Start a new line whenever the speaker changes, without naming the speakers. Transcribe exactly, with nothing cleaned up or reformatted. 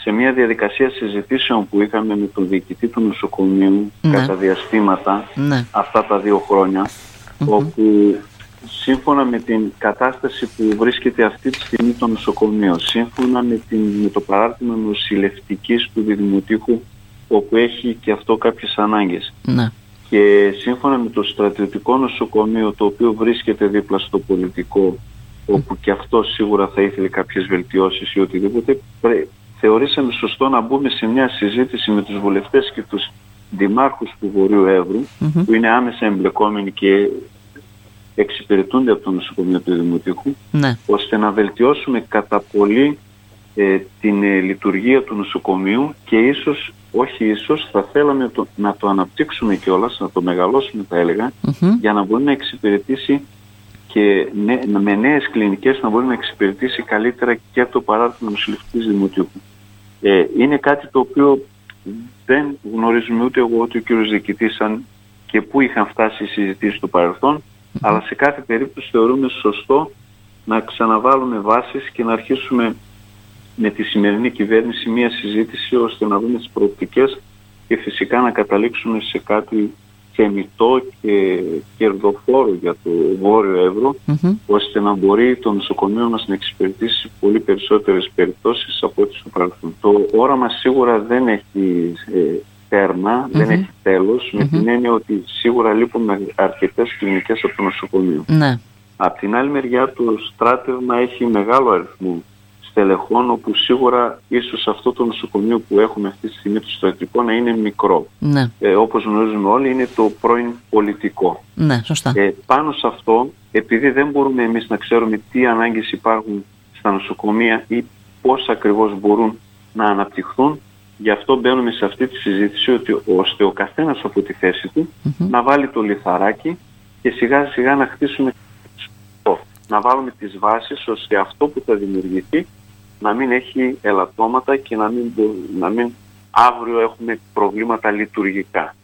σε μια διαδικασία συζητήσεων που είχαμε με τον διοικητή του νοσοκομείου ναι. κατά διαστήματα ναι. αυτά τα δύο χρόνια, mm-hmm. όπου σύμφωνα με την κατάσταση που βρίσκεται αυτή τη στιγμή το νοσοκομείο, σύμφωνα με, την, με το παράρτημα νοσηλευτικής του Διδημοτήχου, όπου έχει και αυτό κάποιες ανάγκες, ναι. και σύμφωνα με το στρατιωτικό νοσοκομείο, το οποίο βρίσκεται δίπλα στο πολιτικό, όπου και αυτό σίγουρα θα ήθελε κάποιες βελτιώσεις ή οτιδήποτε, πρέ, θεωρήσαμε σωστό να μπούμε σε μια συζήτηση με τους βουλευτές και τους δημάρχους του Βορείου Εύρου, mm-hmm. που είναι άμεσα εμπλεκόμενοι και εξυπηρετούνται από το νοσοκομείο του Δημοτικού, ναι. ώστε να βελτιώσουμε κατά πολύ ε, την ε, λειτουργία του νοσοκομείου και ίσως, όχι ίσως, θα θέλαμε το, να το αναπτύξουμε κιόλας, να το μεγαλώσουμε θα έλεγα, mm-hmm. για να μπορεί να εξυπηρετήσει και νέ, με νέες κλινικές να μπορεί να εξυπηρετήσει καλύτερα και το παράρτημα νοσηλευτικής Δημοτικού. Ε, είναι κάτι το οποίο δεν γνωρίζουμε ούτε εγώ ούτε ο κύριος διοικητής αν και πού είχαν φτάσει οι συζητήσεις στο παρελθόν, mm-hmm. αλλά σε κάθε περίπτωση θεωρούμε σωστό να ξαναβάλουμε βάσεις και να αρχίσουμε με τη σημερινή κυβέρνηση μια συζήτηση ώστε να δούμε τις προοπτικές και φυσικά να καταλήξουμε σε κάτι θεμιτό και κερδοφόρο για το Βόρειο Εύρο, mm-hmm. ώστε να μπορεί το νοσοκομείο μας να εξυπηρετήσει πολύ περισσότερες περιπτώσεις από ό,τι στο παρελθόν. Το όραμα σίγουρα δεν έχει ε, τέρμα, mm-hmm. δεν έχει τέλος, mm-hmm. με την έννοια ότι σίγουρα λείπουν αρκετές κλινικές από το νοσοκομείο. Mm-hmm. Απ' την άλλη μεριά το στράτευμα έχει μεγάλο αριθμό στελεχών, όπου σίγουρα ίσως αυτό το νοσοκομείο που έχουμε αυτή τη στιγμή το στρατιωτικό να είναι μικρό. Ναι. Ε, όπως γνωρίζουμε όλοι, είναι το πρώην πολιτικό.
Ναι, σωστά.
Ε, πάνω σε αυτό, επειδή δεν μπορούμε εμείς να ξέρουμε τι ανάγκες υπάρχουν στα νοσοκομεία ή πώς ακριβώς μπορούν να αναπτυχθούν, γι' αυτό μπαίνουμε σε αυτή τη συζήτηση, ότι, ώστε ο καθένας από τη θέση του mm-hmm. να βάλει το λιθαράκι και σιγά σιγά να χτίσουμε, να βάλουμε τις βάσεις ώστε αυτό που θα δημιουργηθεί να μην έχει ελαττώματα και να μην, να μην αύριο έχουμε προβλήματα λειτουργικά.